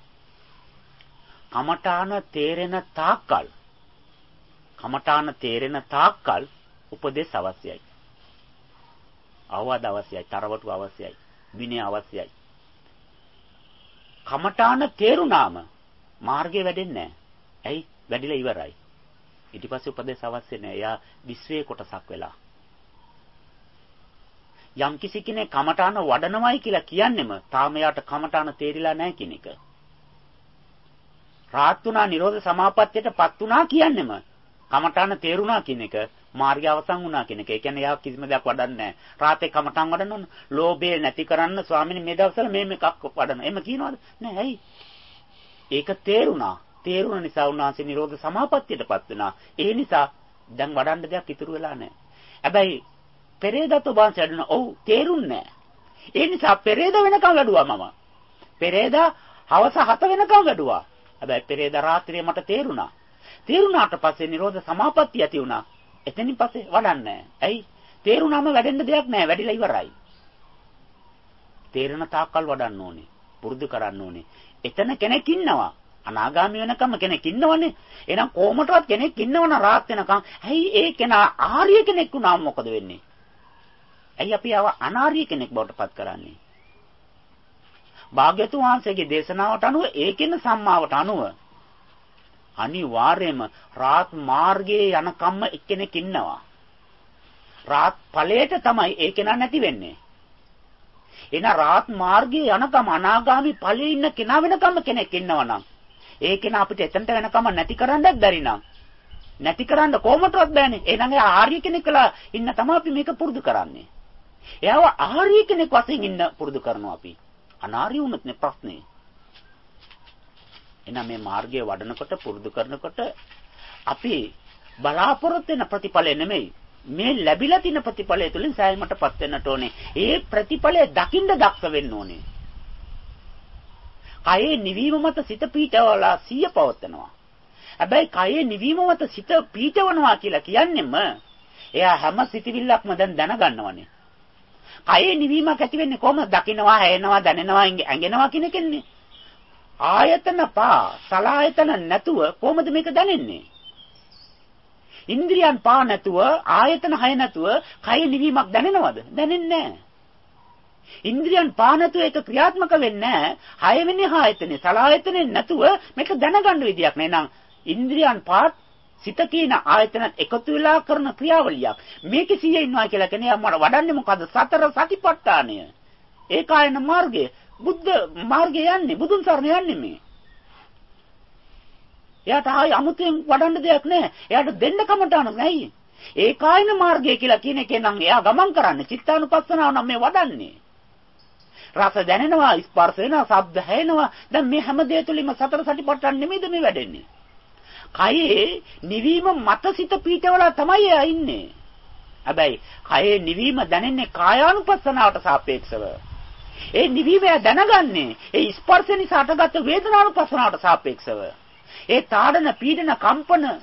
කමඨාන තේරෙන තාක්කල් උපදේශ අවශ්‍යයි. අවවාද අවශ්‍යයි, තරවටු අවශ්‍යයි, විනය අවශ්‍යයි. කමඨාන තේරුණාම මාර්ගය වැඩෙන්නේ නැහැ. ඇයි? වැඩිලා ඉවරයි. ඊට පස්සේ උපදේශ අවශ්‍ය නැහැ. එයා විශ්වයේ කොටසක් වෙලා. යම් කිසි කෙනෙක් කමඨාන වඩනවයි කියලා කියන්නෙම තාම යාට කමඨාන තේරිලා නැහැ කියන එක. රාත් වුණා නිරෝධ සමාපත්තියටපත් වුණා කියන්නෙම කමඨාන තේරුණා කියන එක මාර්ගය අවසන් වුණා කියන එක. ඒ කියන්නේ යා කිසිම දෙයක් වඩන්නේ නැහැ. රාතේ කමඨාන් වඩනවනේ. ලෝභය නැති කරන්න ස්වාමීනි මේ දවස්වල මේක වඩන. එහෙම කියනවද? නෑ. ඇයි? ඒක තේරුණා. තේරුණ නිසා උන්වහන්සේ නිරෝධ සමාපත්තියටපත් වෙනා. ඒ නිසා දැන් වඩන්න දෙයක් ඉතුරු වෙලා නැහැ. හැබැයි පෙරේදත් ඔබanse වැඩුණ. ඔව් තේරුන්නේ නැහැ. ඒ නිසා පෙරේද වෙනකම් වැඩුවා මම. පෙරේදා හවස 7 වෙනකම් වැඩුවා. හැබැයි පෙරේදා රාත්‍රියේ මට තේරුණා. තේරුණාට පස්සේ නිරෝධ සමාපත්තිය ඇති වුණා. එතනින් පස්සේ වඩන්නේ නැහැ. ඇයි? තේරුණාම වැඩෙන්න දෙයක් නැහැ. වැඩිලා ඉවරයි. තේරෙන තාක්කල් වඩන්න ඕනේ. පුරුදු කරන්න ඕනේ. එතන කෙනෙක් ඉන්නවා. අනාගාමී වෙනකම් කෙනෙක් ඉන්නවනේ. එහෙනම් කොහොමදවත් කෙනෙක් ඉන්නවන රාත් වෙනකම්. ඇයි ඒ කෙනා ආර්ය කෙනෙක් වුණාම මොකද වෙන්නේ? ඇයි අපි ආව අනාර්ය කෙනෙක් බවට පත් කරන්නේ? භාග්‍යතුන් වහන්සේගේ දේශනාවට අනුව ඒකෙන සම්මාවට අනුව අනිවාර්යයෙන්ම රාත් මාර්ගයේ යන කම්ම එක්කෙනෙක් ඉන්නවා. රාත් ඵලයට තමයි ඒ කෙනා නැති වෙන්නේ. එන රාත් මාර්ගයේ යනකම් අනාගාමී ඵලයේ ඉන්න කෙනා වෙනකම් කෙනෙක් ඉන්නවනම් ඒ කෙනා අපිට එතනට වෙනකම් නැති කරන්නත් බැරි නම් නැති කරන්න කොහොමදවත් බෑනේ. එහෙනම් ඒ ආර්ය කෙනෙක් කියලා ඉන්න තමයි අපි මේක පුරුදු කරන්නේ. එයාව ආර්ය කෙනෙක් වශයෙන් ඉන්න පුරුදු කරනවා අපි. අනාර්ය වුණොත් නේ ප්‍රශ්නේ. එහෙනම් මේ මාර්ගයේ වඩනකොට පුරුදු කරනකොට අපි බලාපොරොත්තු වෙන ප්‍රතිඵලය නෙමෙයි මේ ලැබිලා තියෙන ප්‍රතිඵලය තුලින් සෑයීමටපත් වෙන්නට ඕනේ. ඒ ප්‍රතිඵලය දකින්න දක්ෂ වෙන්න ඕනේ. කයේ නිවීම මත සිත පීඨවලා සිය පවත්නවා. හැබැයි කයේ නිවීම මත සිත පීඨවනවා කියලා කියන්නෙම එයා හැම සිතිවිල්ලක්ම දැන් දැනගන්නවනේ. කයේ නිවීමක් ඇති වෙන්නේ කොහොමද? දකින්නවා, හැයෙනවා, දැනෙනවා, ඇඟෙනවා කියන එකනේ. ආයතන පා සලආයතන නැතුව කොහොමද මේක දැනෙන්නේ? ඉන්ද්‍රියන් පා නැතුව ආයතන හය නැතුව කය නිවීමක් දැනෙනවද? දැනෙන්නේ නැහැ. ඉන්ද්‍රියන් පා නැතුව ඒක ක්‍රියාත්මක වෙන්නේ නැහැ. හයවෙනි ආයතනේ සලආයතනේ නැතුව මේක දැනගන්න විදියක් නෑ. එහෙනම් ඉන්ද්‍රියන් පා සිත කියන ආයතන එකතු වෙලා කරන ක්‍රියාවලියක්. මේකේ සිය ඉන්නවා කියලා කියන්නේ මම වඩන්නේ මොකද්ද? සතර සතිපට්ඨානය. ඒකායන මාර්ගය. බුද්ධ මාර්ගය යන්නේ බුදුන් සරණ යන්නේ මේ. එයාට ආයි අමුතෙන් වඩන්න දෙයක් නැහැ. එයාට දෙන්න කමටහන නැහැ. ඒකායන මාර්ගය කියලා කියන එකේ නම් එයා ගමන් කරන්නේ චිත්තානුපස්සනාව නම් මේ වඩන්නේ. රස දැනෙනවා, ස්පර්ශ වෙනවා, ශබ්ද හැෙනවා. දැන් මේ හැම දෙය තුලින්ම සතර සතිපට්ඨාන නෙමෙයිද මේ වැඩෙන්නේ? කයේ නිවීම මත සිත පීඨවලා තමයි එයා ඉන්නේ. හැබැයි කයේ නිවීම දැනෙන්නේ කායානුපස්සනාවට සාපේක්ෂව. ඒ නිවීම දැනගන්නේ ඒ ස්පර්ශ නිසා හටගත් වේදනානුපස්සනාවට සාපේක්ෂව. ඒ තාඩන, පීඩන, කම්පන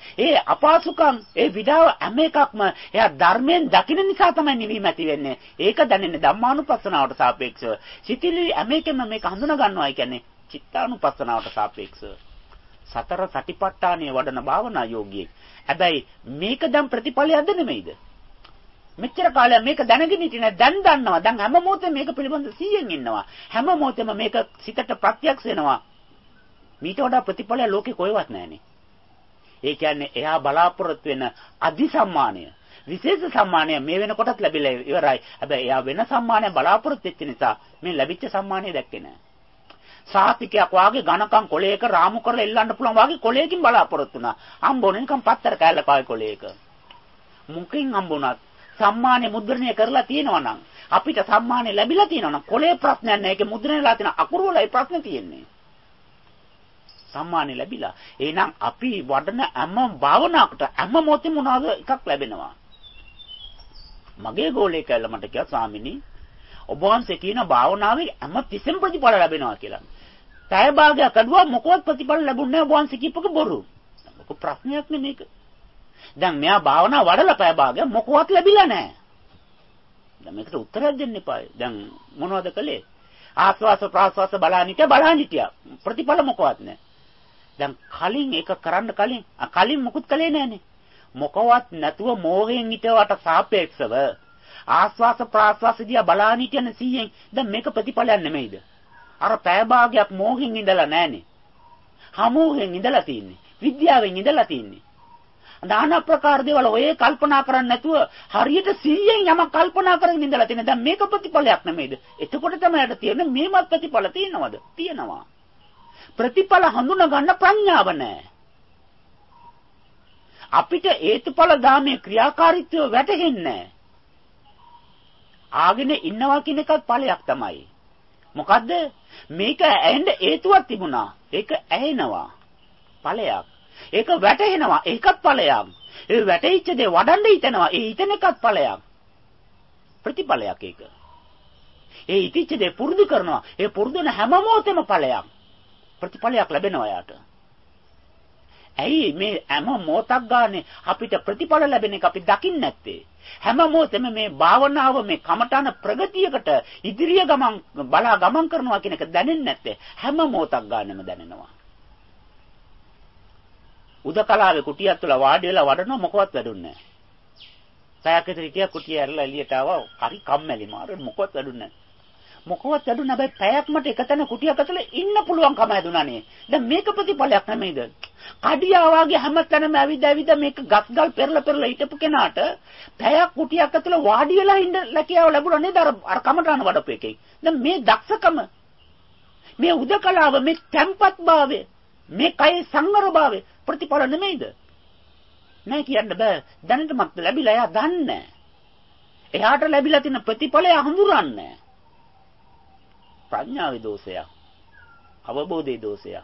ඒ අපහසුකම්, ඒ විඩාව හැම එකක්ම එයා ධර්මයෙන් දකින නිසා තමයි නිවීම ඇති වෙන්නේ. ඒක දැනෙන්නේ ධම්මානුපස්සනාවට සාපේක්ෂව. සිතිලි හැම එකම මේක හඳුනා ගන්නවා කියන්නේ චිත්තානුපස්සනාවට සාපේක්ෂව. සතර සටිපට්ඨානයේ වඩන භාවනා යෝගියෙක්. හැබැයි මේක දැන් ප්‍රතිඵලයක්ද නෙමෙයිද? මෙච්චර කාලයක් මේක දැනගෙන හිටියේ නැහැ. දැන් දන්නවා. දැන් හැම මොහොතෙම මේක පිළිබඳ 100න් ඉන්නවා. හැම මොහොතෙම මේක සිතට ප්‍රත්‍යක්ෂ වෙනවා. මීට වඩා ප්‍රතිඵලය ලෝකේ කොහෙවත් නැහැනේ. ඒ කියන්නේ එයා බලාපොරොත්තු වෙන අධි සම්මානය, විශේෂ සම්මානය මේ වෙනකොටත් ලැබිලා ඉවරයි. හැබැයි එයා වෙන සම්මානය බලාපොරොත්තු වෙච්ච නිසා මේ ලැබිච්ච සම්මානය දැක්කේ නැහැ. සාතිකයක් වාගේ ඝනකම් කොලයක රාමු කරලා එල්ලන්න පුළුවන් වාගේ කොලයකින් බලාපොරොත්තු වුණා. හම්බුනේ නිකන් පත්තර කෑල්ල කාවේ කොලයක. මුකින් හම්බුණත් සම්මානය මුද්‍රණය කරලා තියෙනවා නම් අපිට සම්මානය ලැබිලා තියෙනවා නම් කොලේ ප්‍රශ්නයක් නැහැ. ඒකේ මුද්‍රණයලා තියෙන අකුරු වලයි ප්‍රශ්නේ තියෙන්නේ. සම්මානෙ ලැබිලා. එහෙනම් අපි වඩන හැම භාවනාවකට හැම මොහොතෙම මොනවාද එකක් ලැබෙනවා. මගේ ගෝලේ කැල්ල මට කිව්වා ස්වාමිනී ඔබ වහන්සේ කියන භාවනාවේ හැම තිස්සෙම ප්‍රතිඵල ලැබෙනවා කියලා. පැය භාගයක් අඩුවා මොකවත් ප්‍රතිඵල ලැබුණේ නැහැ ඔබ වහන්සේ කියපක බොරු. මොක ප්‍රශ්නයක් නේ මේක. දැන් මෙයා භාවනාව වඩලා පැය භාගයක් මොකවත් ලැබිලා නැහැ. දැන් මේකට උත්තරයක් දෙන්න එපායි. දැන් මොනවද කළේ? ආස්වාස ප්‍රාස්වාස බලන්න හිටියා. ප්‍රතිඵල මොකවත් නැහැ. දැන් කලින් ඒක කරන්න කලින් මොකුත් කළේ නැහනේ. මොකවත් නැතුව මෝහයෙන් හිටවට සාපේක්ෂව ආස්වාස ප්‍රාස්වාස දිහා බලාන හිටියන 100න් දැන් මේක ප්‍රතිඵලයක් නෙමෙයිද? අර පැය භාගයක් මෝහෙන් ඉඳලා නැහනේ. හමෝහෙන් ඉඳලා තින්නේ. විද්‍යාවෙන් ඉඳලා තින්නේ. নানা ප්‍රකාර දේවල් ඔය කල්පනා කරන්නේ නැතුව හරියට 100න් යමක් කල්පනා කරගෙන ඉඳලා තියෙන. දැන් මේක ප්‍රතිඵලයක් නෙමෙයිද? එතකොට තමයි තියෙන්නේ මේවත් ප්‍රතිඵල තියෙනවද? තියෙනවා. ප්‍රතිඵල හඳුනා ගන්න ප්‍රඥාව නැහැ. අපිට හේතුඵල ධාමයේ ක්‍රියාකාරීත්වය වැටහෙන්නේ නැහැ. ආගෙන ඉන්නවා කියන එකත් ඵලයක් තමයි. මොකද්ද? මේක ඇහෙන්න හේතුවක් තිබුණා. ඒක ඇහෙනවා. ඵලයක්. ඒක වැටහෙනවා. ඒකත් ඵලයක්. ඒ වැටෙච්ච දේ වඩන්න හිතනවා. ඒ හිතන එකත් ඵලයක්. ප්‍රතිඵලයක් ඒක. ඒ හිතච්ච දේ පුරුදු කරනවා. ඒ පුරුදු වෙන හැම මොහොතෙම ඵලයක්. ප්‍රතිඵලයක් ලැබෙනවා යාට. ඇයි මේ හැම මොහොතක් ගානේ අපිට ප්‍රතිඵල ලැබෙන එක අපි දකින්නේ නැත්තේ? හැම මොහොතෙම මේ භාවනාව මේ කමඨාන ප්‍රගතියකට ඉදිරිය ගමන් කරනවා කියන එක දැනෙන්නේ නැත්තේ. හැම මොහොතක් ගානෙම දැනෙනවා. උදකලාවේ කුටියක් තුළ වාඩි වෙලා වඩනවා මොකවත් වැඩුන්නේ නැහැ. පැයක් විතර හිටියා කුටිය ඇරලා එළියට ආවා. හරි කම්මැලි මාරු මොකවත් වැඩුන්නේ නැහැ. මොකවත් වැඩුණ හැබැයි පැයක් මට එකතැන කුටියක් ඇතුලේ ඉන්න පුළුවන් කම හැදුණානේ. දැන් මේක ප්‍රතිඵලයක් නෙමෙයිද? කඩියා වාගේ හැමතැනම ඇවිද මේක ගස්ගල් පෙරලා හිටපු කෙනාට පැයක් කුටියක් ඇතුලේ වාඩි වෙලා ඉන්න ලැකියාව ලැබුණා නේද? අර කමටාන වඩපු එකේ. දැන් මේ දක්ෂකම මේ උදකලාව මේ tempatභාවය මේ කයේ සංවරභාවය ප්‍රතිඵල නෙමෙයිද? නෑ කියන්න බෑ. දැනටමත් ලැබිලා එයා දන්නේ. එයාට ලැබිලා තියෙන ප්‍රතිඵලය හඳුරන්නේ. ප්‍රඥාවේ දෝෂය. අවබෝධයේ දෝෂය.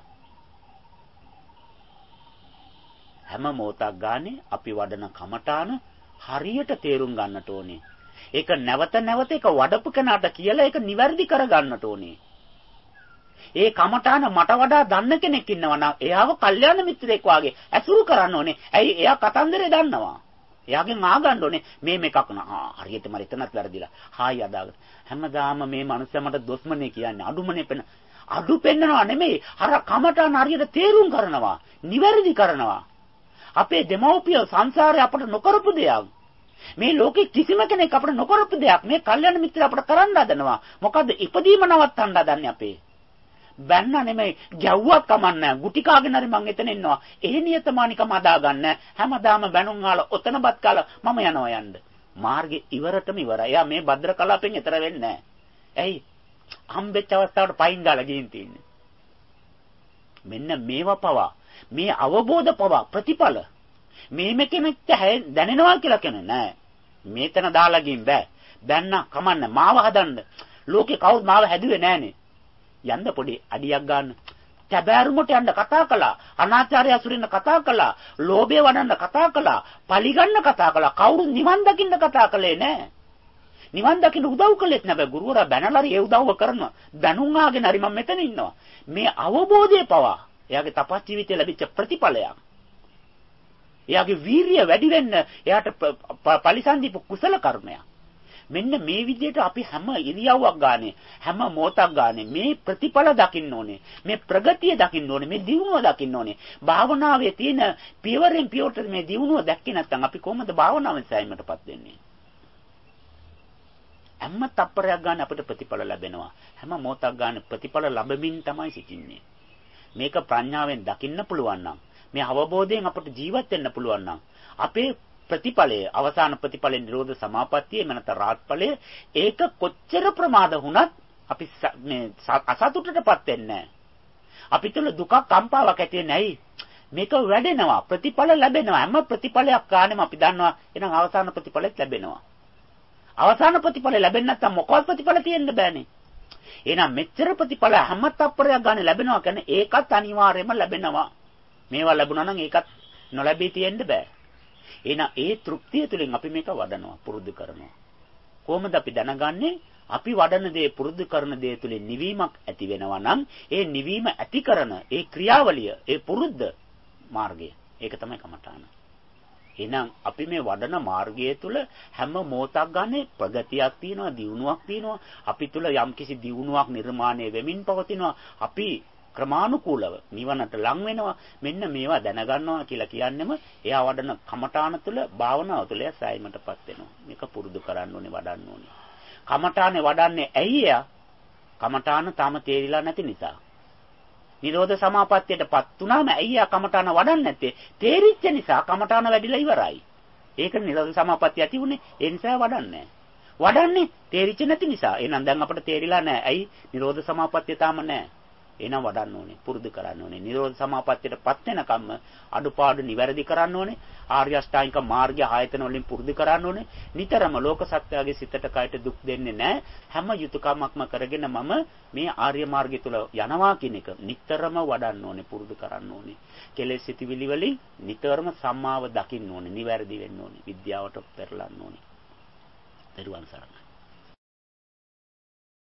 හැම මොහොතක් ගානේ අපි වඩන කමඨාන හරියට තේරුම් ගන්නට ඕනේ. ඒක නැවත නැවත ඒක වඩපු කෙනාට කියලා ඒක නිවැරදි කර ගන්නට ඕනේ. ඒ කමඨාන මට වඩා දන්න කෙනෙක් ඉන්නවා නම් එයාව කල්යාණ මිත්‍රයෙක් වාගේ ඇසුරු කරන්න ඕනේ. ඇයි එයා කතන්දරේ දන්නවා. එයාගෙන් ආගන්න ඕනේ මේ මේකක් නා හරියට මර එතනත් වැරදිලා. හායි අදාගන්න. හැමදාම මේ මනුස්සයා මට දොස්මනේ කියන්නේ අඩුමනේ පෙන්න. අඩු පෙන්නනවා නෙමෙයි. අර කමඨාන හරියට තේරුම් කරනවා. නිවැරදි කරනවා. අපේ දෙමව්පිය සංසාරේ අපට නොකරපු දෙයක්. මේ ලෝකේ කිසිම කෙනෙක් අපට නොකරපු දෙයක් මේ කල්යාණ මිත්‍ර අපට කරන්න හදනවා. මොකද්ද? ඉපදීම නවත්තන්න හදන්නේ අපේ. බැන්න නෙමෙයි ගැව්වක් කමන්නේ. ගුටි කාගෙන හරි මං එතන ඉන්නවා. එහෙ නියතමානිකම අදා ගන්න. හැමදාම බැනුම් ආලා ඔතනපත් කාලා මම යනවා යන්න. මාර්ගේ ඉවරටම ඉවරයි. එයා මේ භද්‍ර කලාපෙන් එතර වෙන්නේ නැහැ. ඇයි? හම්බෙච්ච අවස්ථාවට පයින් ගාලා ගින් තින්නේ. මෙන්න මේවා පවා මේ අවබෝධ පවා ප්‍රතිඵල මේ කෙනෙක්ට දැනෙනවා කියලා කියන්නේ නෑ. මේතන දාලා ගින් බෑ. බැන්න කමන්න මාව හදන්න. ලෝකේ කවුද මාව හැදුවේ නෑනේ. යන්න පොඩි අඩියක් ගන්න. තැබෑරුමට යන්න කතා කළා. අනාචාරය අසුරින්න කතා කළා. ලෝභය වඩන්න කතා කළා. පලිගන්න කතා කළා. කවුරු නිවන් දකින්න කතා කළේ නෑ. නිවන් දකින්න උදව් කළෙත් නෑ. ගුරුවරයා බැනලා ඒ උදව්ව කරනවා. බැනුම් ආගෙන හරි මම මෙතන ඉන්නවා. මේ අවබෝධය පවා එයාගේ තපස් ජීවිතේ ලැබිච්ච ප්‍රතිඵලයක්. එයාගේ වීරිය වැඩි වෙන්න එයාට පරිසන්දීප කුසල කර්මයක්. මෙන්න මේ විදිහට අපි හැම ඉරියව්වක් ගානේ හැම මොහොතක් ගානේ මේ ප්‍රතිඵල දකින්න ඕනේ. මේ ප්‍රගතිය දකින්න ඕනේ. මේ දියුණුව දකින්න ඕනේ. භාවනාවේ තියෙන පියවරෙන් පියවරට මේ දියුණුව දැක්කේ නැත්නම් අපි කොහොමද භාවනාවෙන් සෑයීමටපත් වෙන්නේ? හැම තප්පරයක් ගන්න අපිට ප්‍රතිඵල ලැබෙනවා. හැම මොහොතක් ගන්න ප්‍රතිඵල ලැබෙමින් තමයි සිටින්නේ. මේක ප්‍රඥාවෙන් දකින්න පුළුවන් නම්, මේ අවබෝධයෙන් අපිට ජීවත් වෙන්න පුළුවන් නම්, අපේ ප්‍රතිඵලය අවසාන ප්‍රතිඵලේ නිරෝධ සමාපත්තිය මනත රාත්ඵලය ඒක කොච්චර ප්‍රමාද වුණත් අපි මේ අසතුටටපත් වෙන්නේ නැහැ. අපි තුල දුකක් කම්පාවක් ඇති වෙන්නේ නැයි. මේක වැඩෙනවා ප්‍රතිඵල ලැබෙනවා. හැම ප්‍රතිඵලයක් ගන්නෙම අපි දන්නවා එහෙනම් අවසාන ප්‍රතිඵලෙත් ලැබෙනවා. අවසාන ප්‍රතිඵල ලැබෙන්නේ නැත්නම් මොකවත් ප්‍රතිඵල තියෙන්න බෑනේ. එහෙනම් මෙච්චර ප්‍රතිඵල හැම තප්පරයක් ගන්න ලැබෙනවා කියන්නේ ඒකත් අනිවාර්යයෙන්ම ලැබෙනවා. මේවා ලැබුණා නම් ඒකත් නොලැබී තියෙන්න බෑ. එහෙනම් ඒ තෘප්තිය තුළින් අපි මේක වඩනවා පුරුදු කරනවා. කොහොමද අපි දැනගන්නේ? අපි වඩන දේ පුරුදු කරන දේ තුළින් නිවීමක් ඇති වෙනවා නම් ඒ නිවීම ඇති කරන ඒ ක්‍රියාවලිය ඒ පුරුද්ද මාර්ගය. ඒක තමයි කමඨාන. එහෙනම් අපි මේ වඩන මාර්ගය තුළ හැම මොහොතක් ගන්න ප්‍රගතියක් තියෙනවා, දියුණුවක් තියෙනවා. අපි තුළ යම්කිසි දියුණුවක් නිර්මාණය වෙමින් පවතිනවා. අපි ක්‍රමානුකූලව නිවනට ලං වෙනවා. මෙන්න මේවා දැනගන්නවා කියලා කියන්නෙම එයා වඩන කමඨාන තුළ භාවනාව තුළ සෑයීමටපත් වෙනවා. මේක පුරුදු කරන්න ඕනේ, වඩන්න ඕනේ. කමඨානේ වඩන්නේ ඇයි එයා? කමඨාන තාම තේරිලා නැති නිසා. නිරෝධ සමාපත්තියටපත් වුණාම ඇයි එයා කමඨාන වඩන්නේ නැත්තේ? තේරිච්ච නිසා කමඨාන වැඩිලා ඉවරයි. ඒක නිරෝධ සමාපත්තිය ඇති උනේ. ඒ නිසා වඩන්නේ වඩන්නේ තේරිච්ච නැති නිසා. එහෙනම් දැන් අපිට තේරිලා නැහැ. ඇයි? නිරෝධ සමාපත්තිය තාම නැහැ. එහෙනම් වඩන්න ඕනේ, පුරුදු කරන්න ඕනේ. නිරෝධ සමාපත්තියටපත් වෙනකම්ම අඩුපාඩු නිවැරදි කරන්න ඕනේ. ආර්ය අෂ්ටාංගික මාර්ගය ආයතන වලින් පුරුදු කරන්න ඕනේ. නිතරම ලෝක සත්‍යයේ සිතට කයට දුක් දෙන්නේ නැහැ. හැම යුතුයකමක්ම කරගෙන මම මේ ආර්ය මාර්ගය තුල යනවා කියන එක නිතරම වඩන්න ඕනේ, පුරුදු කරන්න ඕනේ. කෙලෙස් සිටිවිලි වලින් නිතරම සම්මාව දකින්න ඕනේ, නිවැරදි වෙන්න ඕනේ. විද්‍යාවට පෙරලන්න ඕනේ. දරුවන් සරණයි.